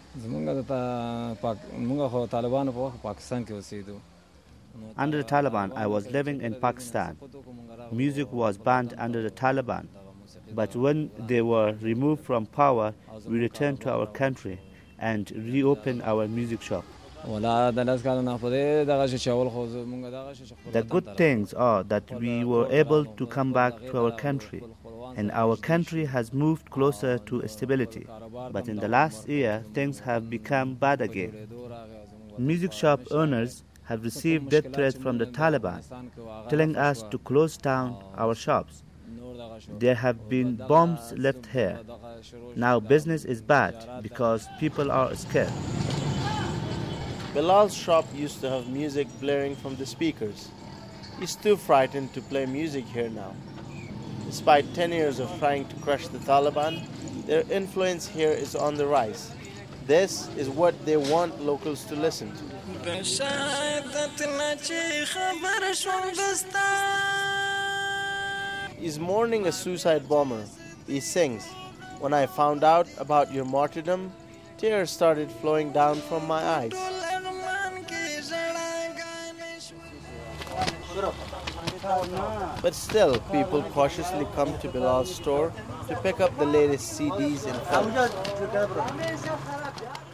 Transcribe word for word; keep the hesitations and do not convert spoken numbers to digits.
Under the Taliban, I was living in Pakistan. Music was banned under the Taliban. But when they were removed from power, we returned to our country and reopened our music shop. The good things are that we were able to come back to our country, and our country has moved closer to stability. But in the last year, things have become bad again. Music shop owners have received death threats from the Taliban, telling us to close down our shops. There have been bombs left here. Now business is bad because people are scared. Bilal's shop used to have music blaring from the speakers. He's too frightened to play music here now. Despite ten years of trying to crush the Taliban, their influence here is on the rise. This is what they want locals to listen to. He's mourning a suicide bomber. He sings, "When I found out about your martyrdom, tears started flowing down from my eyes." But still, people cautiously come to Bilal's store to pick up the latest C Ds and films.